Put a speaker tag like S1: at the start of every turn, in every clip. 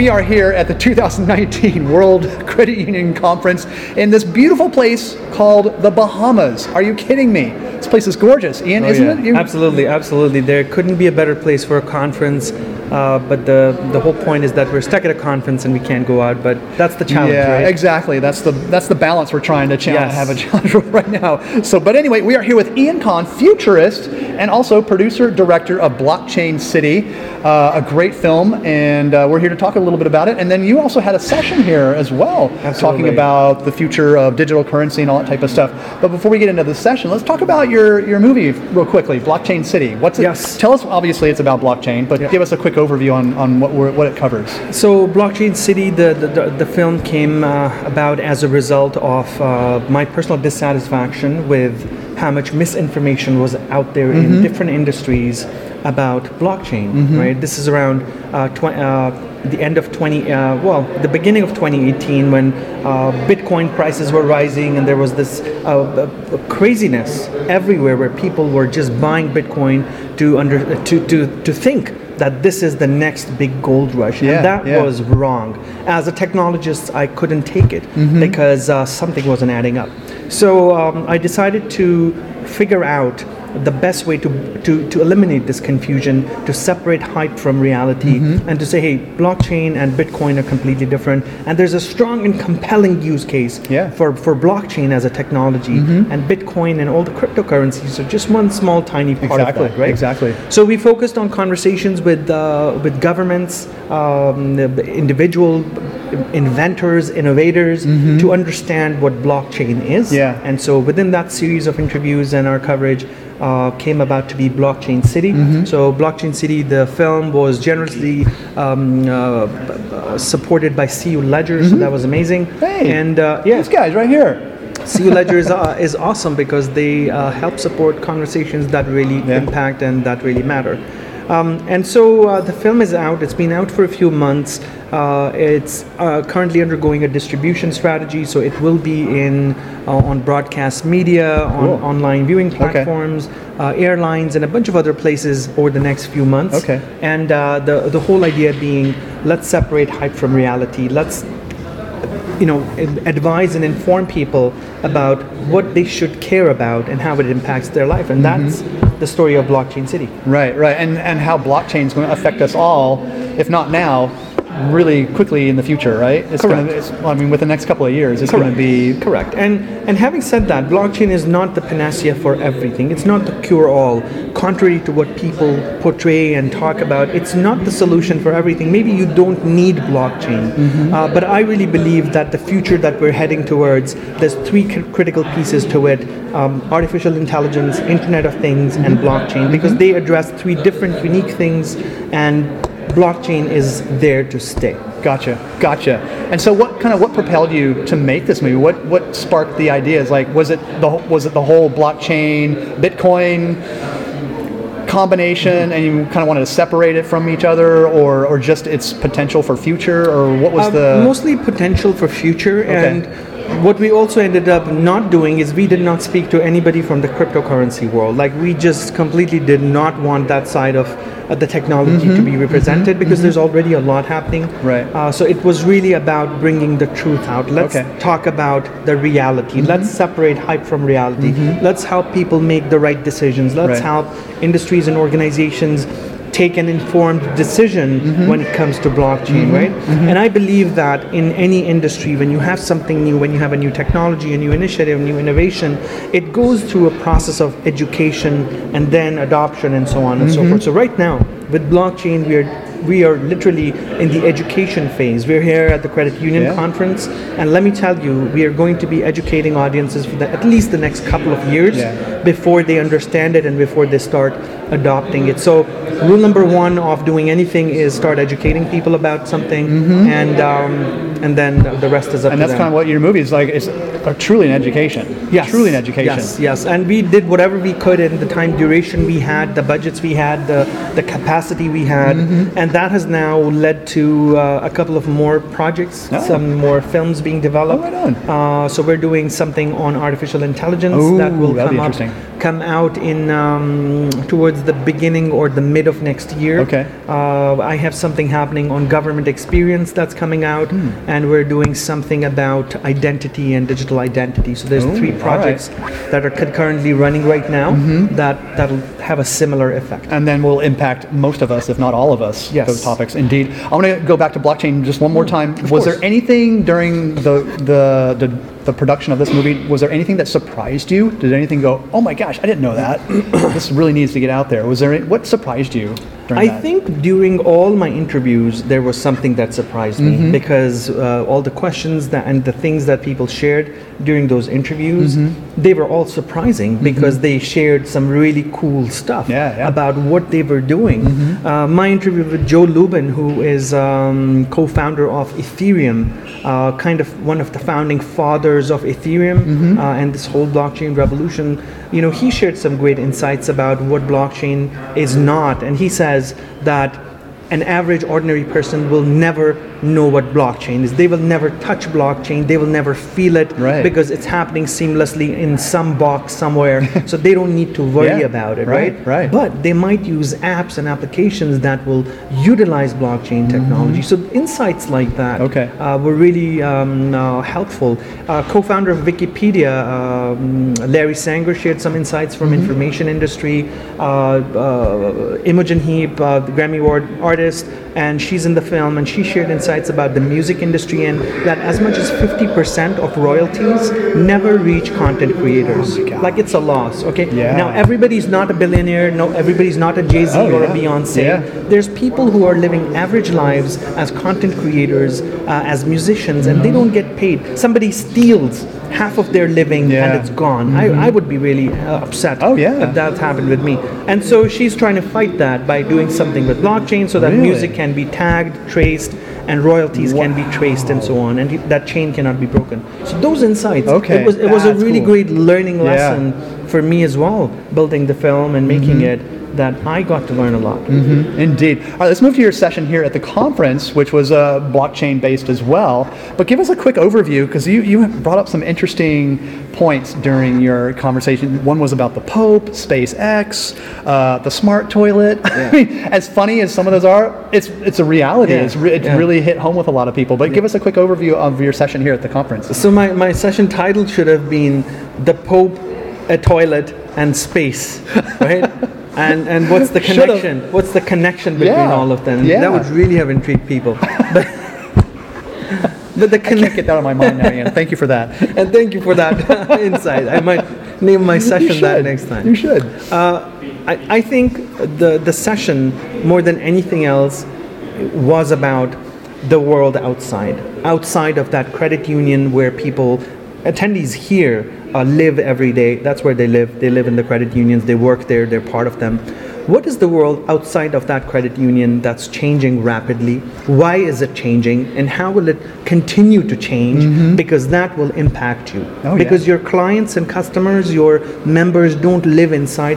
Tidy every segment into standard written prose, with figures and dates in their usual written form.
S1: we are here at the 2019 World Credit Union Conference in this beautiful place called the Bahamas. Are you kidding me? This place is gorgeous, Ian, isn't it?
S2: Absolutely. There couldn't be a better place for a conference, but the whole point is that we're stuck at a conference and we can't go out, but that's the challenge,
S1: yeah,
S2: right?
S1: Exactly. That's the balance we're trying to have a challenge with right now. So, but anyway, we are here with Ian Kahn, futurist, and also producer, director of Blockchain City, a great film, and we're here to talk a little bit about it. And then you also had a session here as well, talking about the future of digital currency and all that type of stuff. But before we get into the session, let's talk about your movie real quickly, Blockchain City. What's it?
S2: Yes.
S1: Tell us, obviously it's about blockchain, but give us a quick overview on what it covers.
S2: So Blockchain City, the film came about as a result of my personal dissatisfaction with how much misinformation was out there in different industries about blockchain, right? This is around the end of the beginning of 2018 when Bitcoin prices were rising and there was this craziness everywhere where people were just buying Bitcoin to think that this is the next big gold rush, and that was wrong. As a technologist, I couldn't take it because something wasn't adding up. So I decided to figure out the best way to eliminate this confusion, to separate hype from reality, and to say, hey, blockchain and Bitcoin are completely different, and there's a strong and compelling use case for blockchain as a technology, and Bitcoin and all the cryptocurrencies are just one small tiny part of that, right?
S1: Exactly.
S2: So we focused on conversations with governments, individual inventors, innovators, to understand what blockchain is. And so within that series of interviews and our coverage came about to be Blockchain City. So Blockchain City, the film, was generously supported by CU Ledger, so that was amazing.
S1: Hey,
S2: and
S1: these guys right here.
S2: CU Ledger is awesome because they help support conversations that really impact and that really matter. And so the film is out. It's been out for a few months. It's currently undergoing a distribution strategy, so it will be on broadcast media, on online viewing platforms, airlines, and a bunch of other places over the next few months. And the whole idea being, let's separate hype from reality. Let's advise and inform people about what they should care about and how it impacts their life, and that's the story of Blockchain City. Right,
S1: and how blockchain is going to affect us all, if not now, really quickly in the future, right? Within the next couple of years, it's going to be...
S2: Correct. And having said that, blockchain is not the panacea for everything. It's not the cure-all. Contrary to what people portray and talk about, it's not the solution for everything. Maybe you don't need blockchain. But I really believe that the future that we're heading towards, there's three critical pieces to it. Artificial intelligence, Internet of Things, and blockchain, because they address three different unique things, and blockchain is there to stay.
S1: Gotcha. And so what propelled you to make this movie? What sparked the ideas? Like, was it the whole blockchain, Bitcoin combination, and you kind of wanted to separate it from each other, or just its potential for future, or what was
S2: mostly potential for future. And what we also ended up not doing is we did not speak to anybody from the cryptocurrency world. Like, we just completely did not want that side of the technology to be represented because there's already a lot happening. So it was really about bringing the truth out. Let's talk about the reality. Let's separate hype from reality. Let's help people make the right decisions. Let's help industries and organizations take an informed decision when it comes to blockchain, right? And I believe that in any industry, when you have something new, when you have a new technology, a new initiative, new innovation, it goes through a process of education and then adoption and so on and so forth. So right now, with blockchain, we are literally in the education phase. We're here at the Credit Union Conference, and let me tell you, we are going to be educating audiences for at least the next couple of years before they understand it and before they start adopting it. So rule number one of doing anything is start educating people about something, and then the rest is up to them.
S1: And that's kind of what your movie is like. truly an education.
S2: Yes.
S1: Truly an education.
S2: Yes. And we did whatever we could in the time duration we had, the budgets we had, the capacity we had, and that has now led to a couple of more projects, some more films being developed.
S1: Right on.
S2: So we're doing something on artificial intelligence that will come out in towards the beginning or the mid of next year.
S1: Okay.
S2: I have something happening on government experience that's coming out, and we're doing something about identity and digital identity. So there's 3 projects that are concurrently running right now that'll have a similar effect.
S1: And then will impact most of us, if not all of us, those topics. Indeed. I want to go back to blockchain just one more time. Was there anything during the production of this movie, was there anything that surprised you? Did anything go, oh my gosh, I didn't know that. This really needs to get out there. What surprised you during that?
S2: I think during all my interviews, there was something that surprised me because all the questions and the things that people shared during those interviews, they were all surprising because they shared some really cool stuff about what they were doing. My interview with Joe Lubin, who is co-founder of Ethereum, kind of one of the founding fathers of Ethereum and this whole blockchain revolution, he shared some great insights about what blockchain is not, and he says that an average ordinary person will never know what blockchain is. They will never touch blockchain. They will never feel it because it's happening seamlessly in some box somewhere. So they don't need to worry about it, right? But they might use apps and applications that will utilize blockchain technology. So insights like that were really helpful. Co-founder of Wikipedia, Larry Sanger, shared some insights from information industry. Imogen Heap, the Grammy Award artist, and she's in the film, and she shared insights about the music industry and that as much as 50% of royalties never reach content creators. Like, it's a loss, okay? Now, everybody's not a billionaire, no, everybody's not a Jay-Z or a Beyonce. There's people who are living average lives as content creators, as musicians, and they don't get paid. Somebody steals half of their living and it's gone. I would be really upset if that happened with me. And so she's trying to fight that by doing something with blockchain so that music can be tagged, traced, and royalties can be traced and so on, and that chain cannot be broken. So those insights, it was a really great learning lesson for me as well, building the film and making it, that I got to learn a lot.
S1: Indeed. All right, let's move to your session here at the conference, which was blockchain based as well. But give us a quick overview, because you brought up some interesting points during your conversation. One was about the Pope, SpaceX, the smart toilet. I mean, as funny as some of those are, it's a reality. It's really hit home with a lot of people. But give us a quick overview of your session here at the conference.
S2: So my session title should have been The Pope, a Toilet, and Space, right? And what's the connection? What's the connection between all of them? That would really have intrigued people. But the
S1: I can't get that out of my mind now, Ian. Thank you for that.
S2: And thank you for that insight. I might name my session that next time.
S1: You should.
S2: I think the session, more than anything else, was about the world outside of that credit union where attendees here live every day. That's where they live. They live in the credit unions. They work there. They're part of them. What is the world outside of that credit union that's changing rapidly? Why is it changing? And how will it continue to change? Because that will impact you. Because your clients and customers, your members don't live inside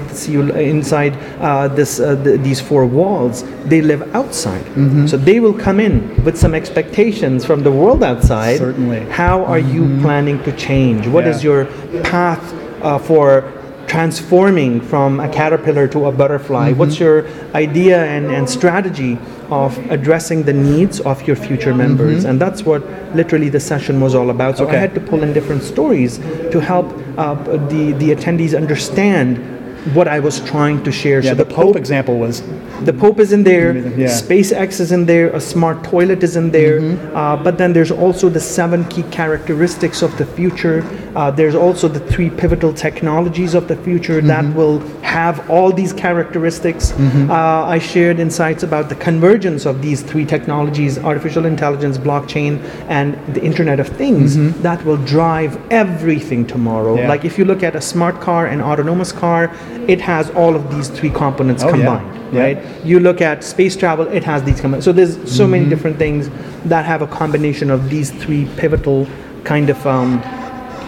S2: these 4 walls. They live outside. So they will come in with some expectations from the world outside.
S1: Certainly.
S2: How are you planning to change? What is your path for transforming from a caterpillar to a butterfly? What's your idea and strategy of addressing the needs of your future members? And that's what literally the session was all about. So I had to pull in different stories to help the attendees understand what I was trying to share.
S1: So the Pope example was...
S2: The Pope is in there, SpaceX is in there, a smart toilet is in there, but then there's also the 7 key characteristics of the future. There's also the 3 pivotal technologies of the future that will have all these characteristics. I shared insights about the convergence of these 3 technologies, artificial intelligence, blockchain, and the Internet of Things, that will drive everything tomorrow. Like if you look at a smart car, an autonomous car, it has all of these 3 components combined. Right? You look at space travel, it has these components. So there's so many different things that have a combination of these 3 pivotal kind of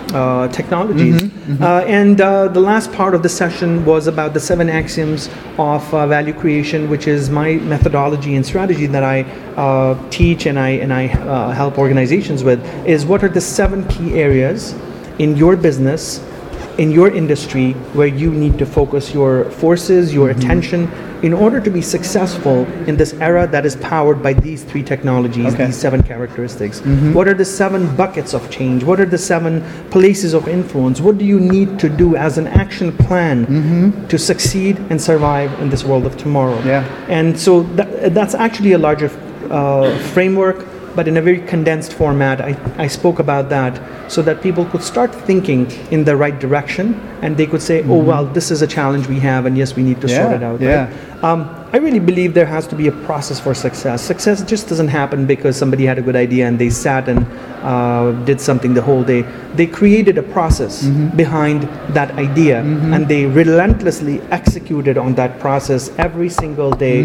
S2: technologies. And the last part of the session was about the 7 axioms of value creation, which is my methodology and strategy that I teach and I help organizations with, is what are the 7 key areas in your business, in your industry, where you need to focus your forces, your attention, in order to be successful in this era that is powered by these 3 technologies, these 7 characteristics. What are the 7 buckets of change? What are the 7 places of influence? What do you need to do as an action plan to succeed and survive in this world of tomorrow? And so that's actually a larger framework, but in a very condensed format. I spoke about that so that people could start thinking in the right direction, and they could say, oh, well, this is a challenge we have, and yes, we need to sort it out. Right? I really believe there has to be a process for success. Success just doesn't happen because somebody had a good idea and they sat and did something the whole day. They created a process behind that idea, and they relentlessly executed on that process every single day,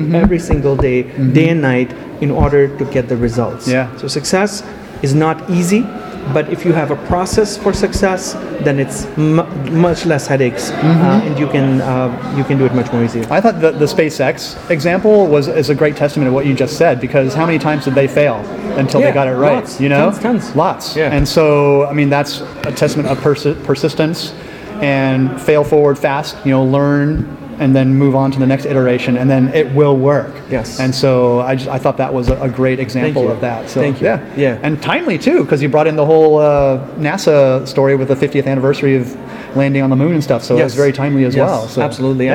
S2: day and night, in order to get the results. So success is not easy, but if you have a process for success, then it's much less headaches, and you can do it much more easily.
S1: I thought the SpaceX example is a great testament of what you just said, because how many times did they fail until they got it right?
S2: Lots, tons.
S1: Lots. And so, I mean, that's a testament of persistence, and fail forward fast, learn, and then move on to the next iteration, and then it will work. And so I thought that was a great example of that. So,
S2: Thank you.
S1: And timely too, because you brought in the whole NASA story with the 50th anniversary of landing on the moon and stuff. So it was very timely as well. So,
S2: absolutely.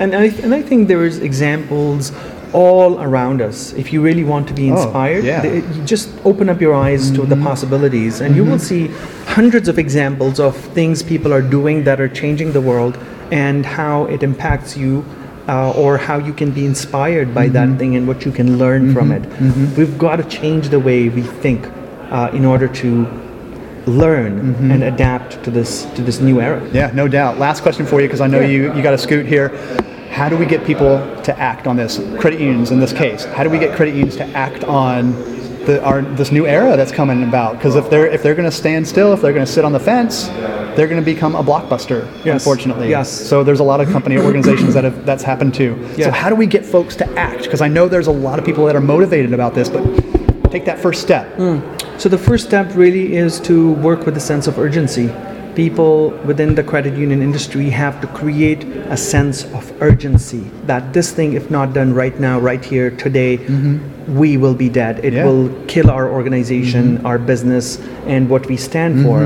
S2: I think there's examples all around us. If you really want to be inspired, you just open up your eyes to the possibilities, and you will see hundreds of examples of things people are doing that are changing the world, and how it impacts you, or how you can be inspired by that thing and what you can learn from it. We've got to change the way we think in order to learn and adapt to this new era.
S1: Yeah, no doubt. Last question for you, because I know you got to scoot here. How do we get people to act on this? Credit unions in this case. How do we get credit unions to act on this new era that's coming about? Because if they're going to stand still, if they're going to sit on the fence, they're going to become a blockbuster, unfortunately. So there's a lot of company organizations that's happened too. So how do we get folks to act? Because I know there's a lot of people that are motivated about this, but take that first step.
S2: So the first step really is to work with a sense of urgency. People within the credit union industry have to create a sense of urgency that this thing, if not done right now, right here, today, we will be dead. It will kill our organization, our business, and what we stand for.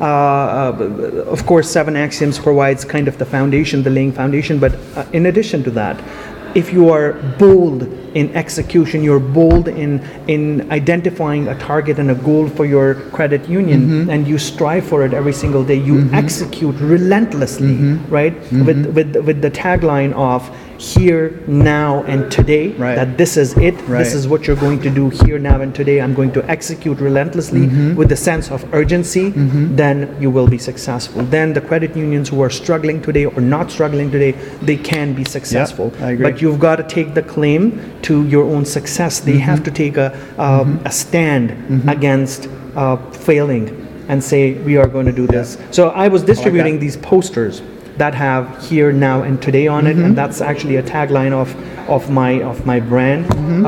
S2: Of course, 7 Axioms provides kind of the foundation, the laying foundation, but in addition to that, if you are bold in execution, you're bold in identifying a target and a goal for your credit union, and you strive for it every single day, you execute relentlessly, right? With the tagline of here, now, and today, that this is it, this is what you're going to do here, now, and today. I'm going to execute relentlessly with a sense of urgency, then you will be successful. Then the credit unions who are struggling today or not struggling today, they can be successful.
S1: I agree.
S2: But you've got to take the claim to your own success. They have to take a stand against failing and say, we are going to do this. So I was distributing these posters that have here, now, and today on it, and that's actually a tagline of my brand.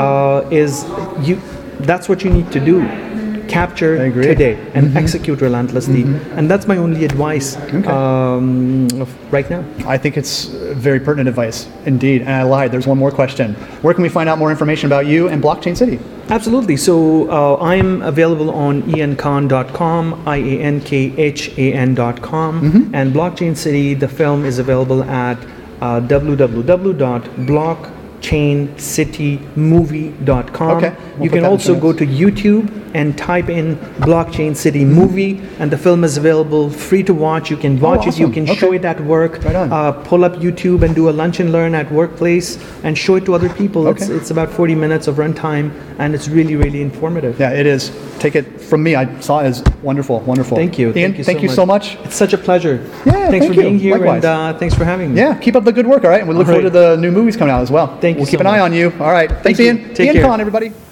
S2: That's what you need to do. Capture today and execute relentlessly, and that's my only advice right now.
S1: I think it's very pertinent advice indeed, and I lied, there's one more question. Where can we find out more information about you and Blockchain City?
S2: Absolutely. So I'm available on iankhan.com, iankhan.com, and Blockchain City, the film, is available at www.blockchaincitymovie.com. You can also go to YouTube and type in Blockchain City Movie, and the film is available free to watch. You can watch it, you can show it at work, pull up YouTube and do a lunch and learn at workplace and show it to other people. It's about 40 minutes of runtime, and it's really, really informative.
S1: Yeah, it is. Take it from me, I saw it as wonderful.
S2: Thank you.
S1: Ian, thank you so much.
S2: It's such a pleasure.
S1: Yeah,
S2: thanks for being here.
S1: Likewise.
S2: And thanks for having me.
S1: Yeah, keep up the good work, all right? And we look forward to the new movies coming out as well.
S2: Thank you.
S1: We'll keep an eye on you. All right. Thanks, Ian.
S2: Take
S1: Ian
S2: care.
S1: Khan, everybody.